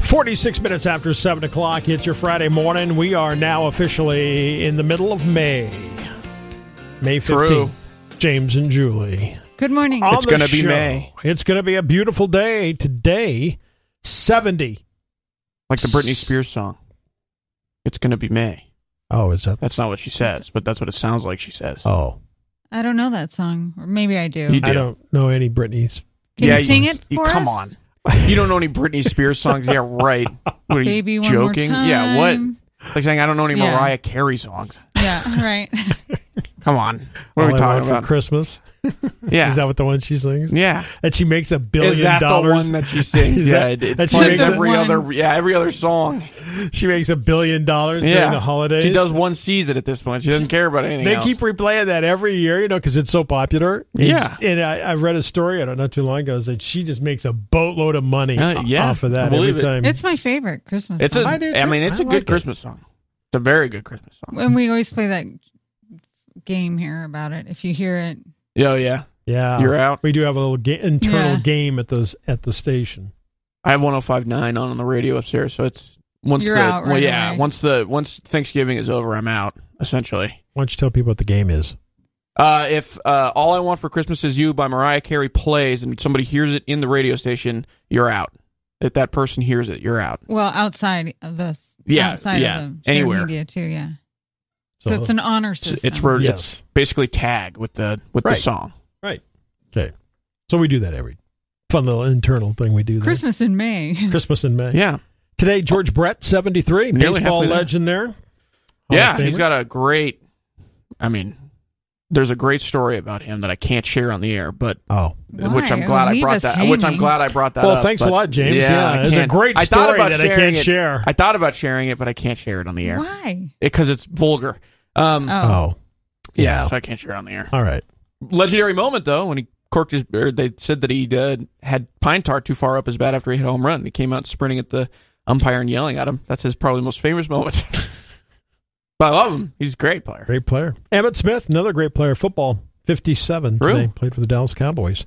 46 minutes after 7 o'clock. It's your Friday morning. We are now officially in the middle of May. May 15th. True. James and Julie. Good morning. It's going to be May. It's going to be a beautiful day. Today, 70. Like the Britney Spears song. It's going to be May. Oh, is that? That's not what she says, but that's what it sounds like she says. Oh. I don't know that song. Or maybe I do. You do. I don't know any Britney's. Can you sing it for us? Come on. You don't know any Britney Spears songs? Yeah, right. What are Baby, you one more joking? time. Yeah, what? Like saying I don't know any Yeah. Mariah Carey songs. Yeah, right. Come on. What are All we I talking Want about? for Christmas. Yeah. Is that what the one she sings? Yeah. And she makes $1 billion. Is that the one that she sings? Is Yeah, that- it that she plays makes every one? other song. She makes $1 billion during the holidays. She does one season at this point. She doesn't care about anything They else. keep replaying that every year, because it's so popular. And, Yeah. And I read a story, I don't know, not too long ago, that she just makes a boatload of money off of I that believe every time. It's my favorite Christmas It's song. I do, I too. mean, it's I a like good it. Christmas song. It's a very good Christmas song. And we always play that game here about it. If you hear it, Oh, yeah. Yeah. You're out. We do have a little internal Yeah. game at the station. I have 105.9 on the radio upstairs, so it's once You're out right away. once Thanksgiving is over, I'm out essentially. Why don't you tell people what the game is? If All I Want for Christmas Is You by Mariah Carey plays and somebody hears it in the radio station, you're out. If that person hears it, you're out. well, outside of the Yeah, shared anywhere. media too. Yeah. So So it's an honor It's system. it's basically tag with the Right. song. Right. Okay. So we do that every fun little internal thing we do there. Christmas in May. Christmas in May. Yeah, Today, George Brett, 73. Nearly Baseball halfway there. legend there. Hall yeah, of he's Famer. got a great. I mean, there's a great story about him that I can't share on the air, but Oh. which I'm Why? glad I Leave brought us that. Which I'm hanging. glad I brought that. Well, up, thanks a but lot, James. I Yeah, it's a can't- great I thought story about that I can't sharing it. share. I thought about sharing it, but I can't share it on the air Why? because it's vulgar. Oh. Yeah, so I can't share it on the air. All right. Legendary moment though when he corked his. Or they said that he had pine tar too far up his bat after he hit a home run. He came out sprinting at the umpire and yelling at him. That's his probably most famous moment. But I love him. He's a great player. Great player. Emmett Smith, another great player. Football, 57 Really? today. Played for the Dallas Cowboys.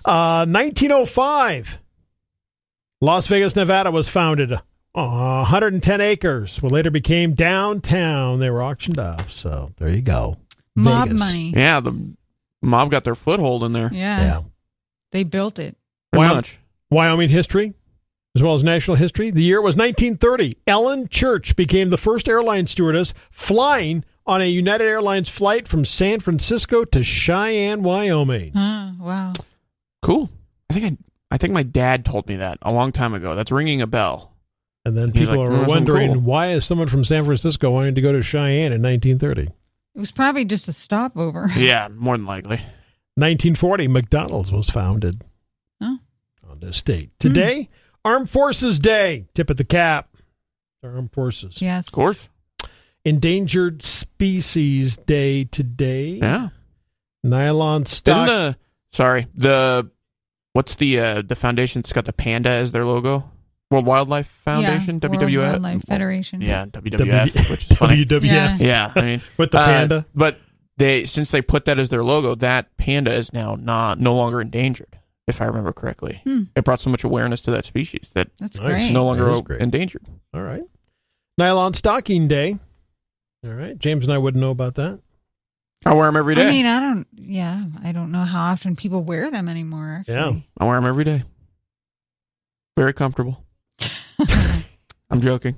1905. Las Vegas, Nevada was founded. 110 acres. What later became downtown. They were auctioned off. So there you go. Mob Vegas. money. Yeah, the mob got their foothold in there. Yeah. Yeah. They built it. Pretty Wow. much. Wyoming history, as well as national history. The year was 1930. Ellen Church became the first airline stewardess flying on a United Airlines flight from San Francisco to Cheyenne, Wyoming. Wow. Cool. I think my dad told me that a long time ago. That's ringing a bell. And then He's people like, are "That's wondering, cool." why is someone from San Francisco wanting to go to Cheyenne in 1930? It was probably just a stopover. Yeah, more than likely. 1940, McDonald's was founded Oh. on this date. Today, Armed Forces Day. Tip of the cap. Armed Forces. Yes. Of course. Endangered Species Day today. Yeah. Nylon stock. What's the foundation that's got the panda as their logo? World Wildlife Foundation, Yeah, WWF. World Wildlife Federation. Yeah, WWF, which is funny. WWF. Yeah. Yeah, I mean With the panda. But since they put that as their logo, that panda is now no longer endangered, if I remember correctly. It brought so much awareness to that species that That's Nice. great. it's no That is longer great. endangered. All right. Nylon Stocking Day. All right. James and I wouldn't know about that. I wear them every day. I mean, I don't know how often people wear them anymore. Yeah. Actually. I wear them every day. Very comfortable. I'm joking.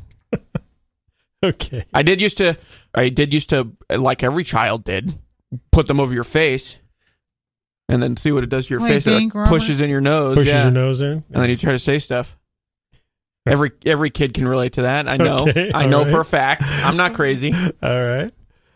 Okay. I did used to, like every child did, put them over your face and then see what it does to your Like face. being It Robert? pushes in your nose. Pushes yeah. your nose in. And then you try to say stuff. Every kid can relate to that. I know. Okay, I all know right. for a fact. I'm not crazy. All right.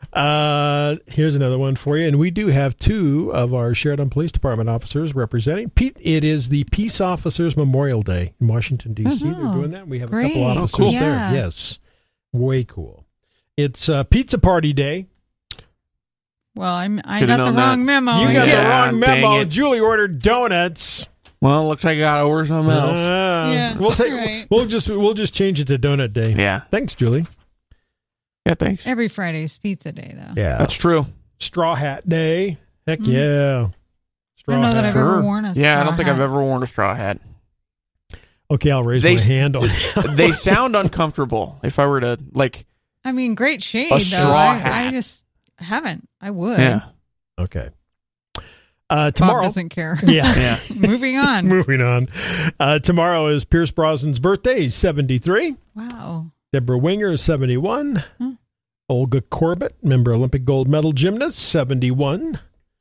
Here's another one for you. And we do have two of our Sheridan Police Department officers representing. It is the Peace Officers Memorial Day in Washington, D.C. They're doing that. We have a couple great. officers Oh, cool. there. Yeah. Yes. Way cool. It's Pizza Party Day. Well, I Should've got the known wrong that. memo. You got Yeah, the wrong dang memo. it. Julie ordered donuts. Well, looks like I got over something else. Yeah, We'll take. right. We'll just change it to Donut Day. Yeah. Thanks, Julie. Yeah, thanks. Every Friday's pizza day, though. Yeah. That's true. Straw Hat Day. Heck yeah. I don't know that I've Sure. ever worn a Yeah, I don't straw think I've hat. ever worn a straw hat. Okay, I'll raise my hand on They sound uncomfortable. If I were to, like... I mean, great shade, A though. straw I hat. just haven't. I would. Yeah. Okay. Bob Tomorrow. doesn't care. Yeah. Yeah. Moving on. Moving on. Tomorrow is Pierce Brosnan's birthday. He's 73. Wow. Deborah Winger is 71. Olga Korbut, member Olympic gold medal gymnast, 71.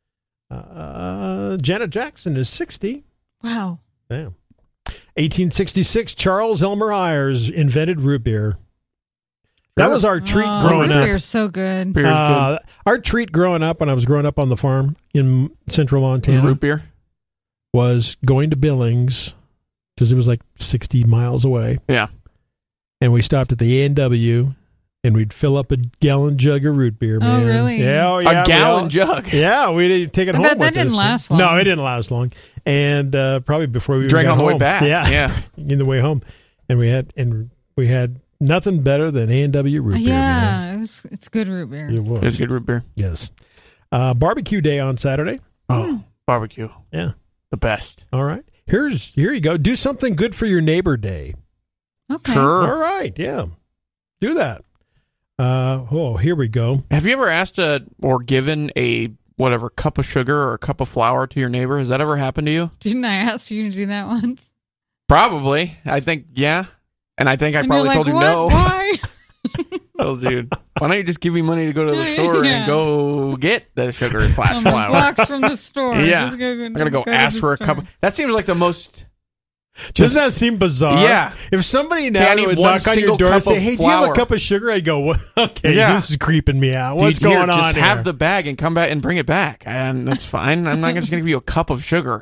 Janet Jackson is 60. Wow. Yeah. 1866, Charles Elmer Ayers invented root beer. That was our treat growing root up. beer's so good. Beer's good. Our treat growing up when I was growing up on the farm in central Montana Root beer? was going to Billings because it was like 60 miles away. Yeah. And we stopped at the A&W and we'd fill up a gallon jug of root beer, man. really? Yeah, yeah. A gallon jug. Yeah, we didn't take it I home bet with that didn't us. last long. No, it didn't last long. And probably before we Drank got on the way home. back. Yeah. In the way home. And we had nothing better than A&W root beer. Man. It's good root beer. It was. It's good root beer. Yes. Barbecue day on Saturday. Oh, barbecue. Yeah. The best. All right. Here you go. Do something good for your neighbor day. Okay. Sure. All right. Yeah. Do that. Here we go. Have you ever asked or given a cup of sugar or a cup of flour to your neighbor? Has that ever happened to you? Didn't I ask you to do that once? Probably. I think, yeah. And I think I And probably you're like, told you what? no. Why? Oh, dude. Why don't you just give me money to go to the store Yeah. and go get the sugar / I'm flour? blocks from the store. Yeah. Just I'm going to go to ask the for a store. cup. That seems like the most... Doesn't that seem bizarre? Yeah. If somebody I now need would one knock on your single door and cup say, of "Hey, do you have a flour." cup of sugar?" I'd go, well, "Okay, Yeah. this is creeping me out. What's Dude, going here, on just here?" have the bag and come back and bring it back. And that's fine. I'm not just going to give you a cup of sugar.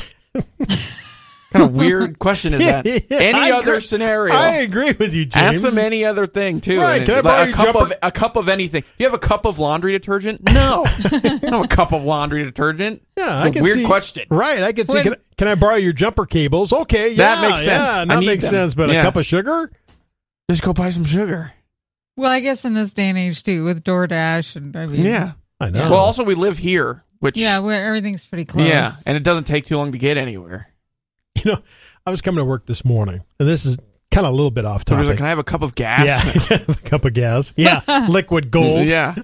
What kind of weird question is that? Yeah, Any I other agree. scenario. I agree with you, James. Ask them any other thing too. Right, And can I like borrow a your cup jumper? of a cup of anything? You have a cup of laundry detergent? No, I don't have a cup of laundry detergent. Yeah, It's I a can weird see, question. Right, I can see. When- Can I borrow your jumper cables? Okay, yeah, That makes sense. Yeah, I that need makes them. sense. But Yeah. a cup of sugar? Just go buy some sugar. Well, I guess in this day and age too, with DoorDash and I mean, Yeah. I know. Well, also we live here, which where everything's pretty close. yeah, and it doesn't take too long to get anywhere. you know, I was coming to work this morning, and this is kind of a little bit off So topic. like, can I have a cup of gas? Yeah, a cup of gas. Yeah, liquid gold. Yeah.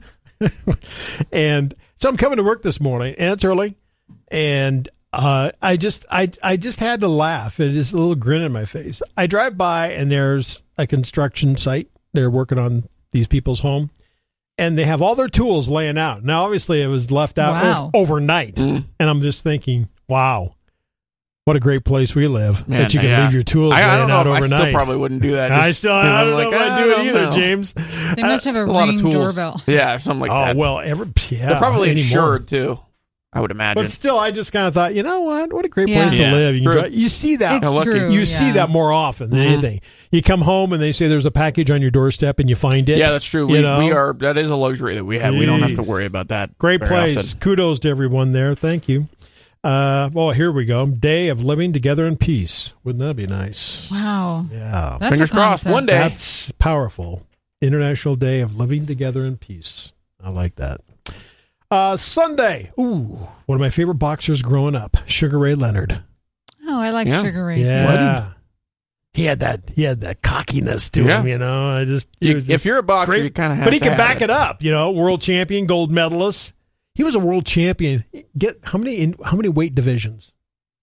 And so I'm coming to work this morning, and it's early, and I just had to laugh. It is a little grin on my face. I drive by, and there's a construction site. They're working on these people's home, and they have all their tools laying out. Now, obviously, it was left out Wow. overnight, and I'm just thinking, wow. What a great place we live, Man, that you can yeah. leave your tools I laying don't know out if overnight. I still probably wouldn't do that. I just still 'cause I I'm don't like, know if I'd do I it don't either, know. James. They must have a lot of Ring tools. doorbell. Yeah, something like that. Oh, well, yeah. They're probably anymore. insured too, I would imagine. But still, I just kind of thought, you know what a great Yeah. place Yeah, to live. You, true. you see that. It's lucky. true. You see yeah. that more often than Mhm. anything. You come home and they say there's a package on your doorstep and you find it. Yeah, that's true. You know? We are. That is a luxury that we have. We don't have to Jeez. worry about that. Great very place. often. Kudos to everyone there. Thank you. Well, here we go. Day of living together in peace. Wouldn't that be nice? Wow. Yeah. That's Fingers a crossed. concept. One day. That's powerful. International Day of Living Together in Peace. I like that. Sunday. Ooh, one of my favorite boxers growing up, Sugar Ray Leonard. Oh, I like Yeah. Sugar Ray too. Yeah. He had that cockiness to him, you know. He was If just you're a boxer, great. you kind of have but he to can have back it up, you know. World champion, gold medalist. He was a world champion. Get how many weight divisions?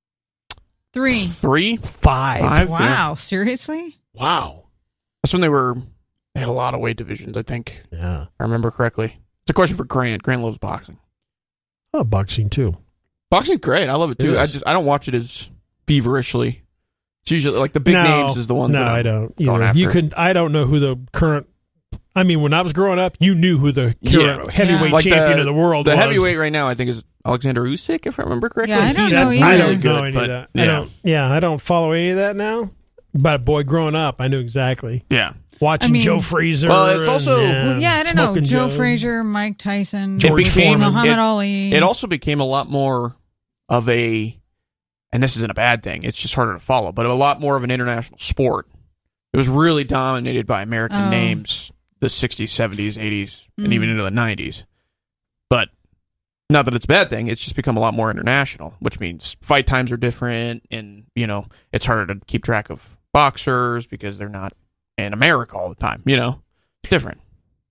3. 3, 5. 5. Wow. Seriously? Wow. That's when they had a lot of weight divisions, I think. Yeah. If I remember correctly. It's a question for Grant. Grant loves boxing. Oh, boxing too. Boxing's great. I love it too. It is. I don't watch it as feverishly. It's usually like the big names is the ones No, that I I'm don't. going after. I don't know who the current. I mean, when I was growing up, you knew who the current Yeah. heavyweight Like champion of the world The was. heavyweight right now, I think, is Alexander Usyk, if I remember correctly. Yeah, I don't know I either. don't know Good, any but, of that. yeah. I don't follow any of that now. But boy, growing up, I knew exactly. Yeah. Watching I mean- Joe Frazier. Well, it's also- Well, yeah, I don't know. Smoking Joe Frazier, Mike Tyson, George Foreman. Muhammad Ali. It also became a lot more of a, and this isn't a bad thing, it's just harder to follow, but a lot more of an international sport. It was really dominated by American names, the 60s, 70s, 80s, and even into the 90s. But Not that it's a bad thing. It's just become a lot more international, which means fight times are different, and it's harder to keep track of boxers because they're not in America all the time. It's different.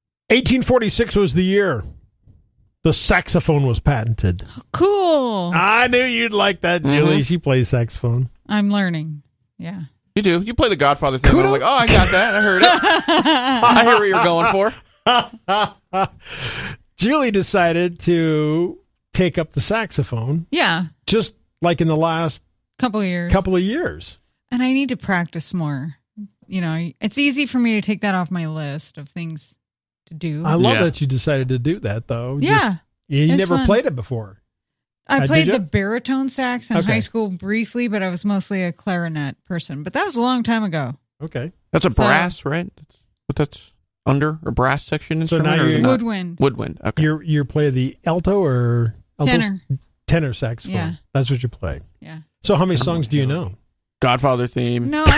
1846 was the year the saxophone was patented. Cool. I knew you'd like that, Julie. Mm-hmm. She plays saxophone. I'm learning. Yeah. You do. You play the Godfather thing. I'm like, oh, I got that. I heard it. I hear what you're going for. Julie decided to take up the saxophone Yeah. just like in the last Couple of years. couple of years. And I need to practice more. It's easy for me to take that off my list of things to do. I love Yeah. that you decided to do that, though. Yeah. You it's never fun. played it before. I did played ya? the baritone sax in Okay. high school briefly, but I was mostly a clarinet person. But that was a long time ago. Okay. That's a brass, right? That's under a brass section So instrument. now or is it you're- not? Woodwind. Woodwind. Okay. You play the alto or alto? Tenor saxophone. Yeah. That's what you play. Yeah. So how many songs do you know? Godfather theme. No,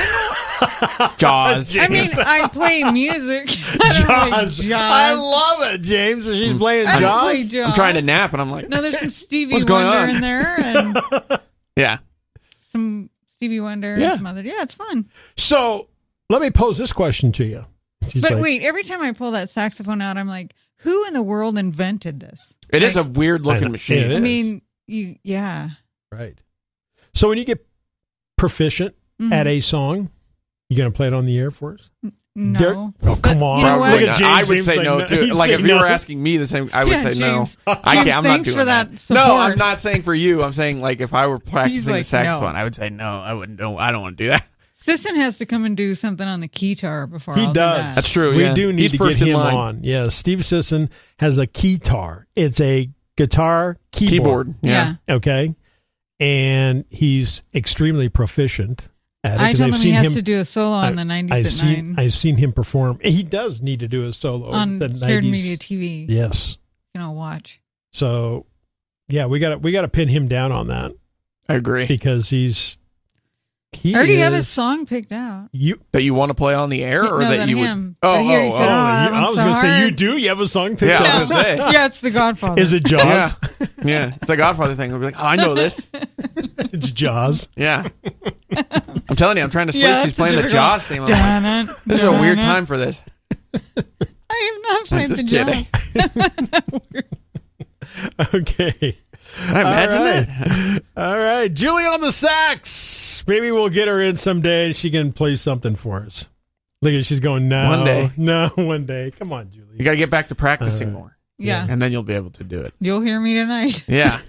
I Jaws. know. I mean, I play music. I don't play Jaws. jazz. I love it, James. She's playing I don't play Jaws. jazz. I'm trying to nap, and I'm like, No, there's some Stevie What's going Wonder on? in there, and yeah. some Stevie Wonder Yeah. and some other. Yeah, it's fun. So let me pose this question to you. She's But like, wait, every time I pull that saxophone out, I'm like, who in the world invented this? It is a Like, weird I know. looking machine. It I is. mean, yeah. right. So when you get proficient Mhm. at a song, you going to play it on the air for us? No. There- oh, come on. you know what? Look Probably at not. James. I would James say no too. He'd Like say if you no. were asking me the same, I would Yeah, say James. no. I James, can't. I'm not thanks doing for that No, support. I'm not saying for you. I'm saying like if I were practicing like, the saxophone, no. I would say no. I wouldn't. No, I don't want to do that. Sisson has to come and do something on the keytar before He I'll does. do that. That's true. We yeah. do need He's to get first in him line. on. Yeah, Steve Sisson has a keytar. It's a guitar keyboard. Yeah. Okay, and he's extremely proficient at it. I 'cause told I've him he seen has to do a solo on the 90s I've at seen, 9 I've seen him perform. He does need to do a solo on the Shared 90s. Media TV. Yes. Watch. So, yeah, we got to pin him down on that I agree. because he I already have is- his song picked out. You. That you want to play on the air, or No, that than you him. would? But he already said, that I one's was so going to say you hard. do. You have a song picked Yeah, I out. was gonna say. Yeah, it's the Godfather. Is it Jaws? Yeah, yeah. It's a Godfather thing. We'll be like, oh, I know this. It's Jaws. Yeah. I'm telling you, I'm trying to sleep. Yeah, She's it's playing the difficult. Jaws theme. I'm like, Dun-dun, this is a weird dun-dun. time for this. I have not played Just the kidding. Jaws. Okay. Can I imagine All right. that? All right. Julie on the sax. Maybe we'll get her in someday. She can play something for us. Look at she's going, no. One day. No, one day. Come on, You Julie. got to get back to practicing more, Yeah. and then you'll be able to do it. You'll hear me tonight. Yeah.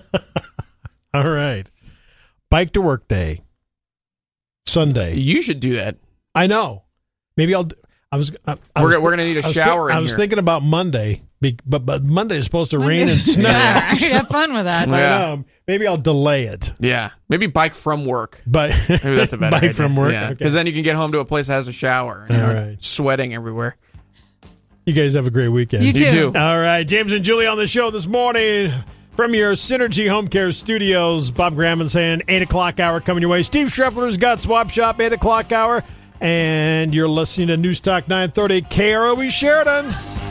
All right. Bike to work day. Sunday. You should do that. I know. Maybe I'll. We're going to need a shower I in was here. thinking about Monday, but Monday is supposed to rain and snow. Yeah, have fun with that. I Yeah. know. Maybe I'll delay it. Yeah. Maybe bike from work. But Maybe that's a better bike idea. from work. Yeah. Okay. Because then you can get home to a place that has a shower and you're All not right. sweating everywhere. You guys have a great weekend. You You too. do. All right, James and Julie on the show this morning from your Synergy Home Care Studios. Bob Graham saying 8 o'clock hour coming your way. Steve Schreffler's got Swap Shop 8 o'clock hour, and you're listening to News Talk 930 KROE Sheridan.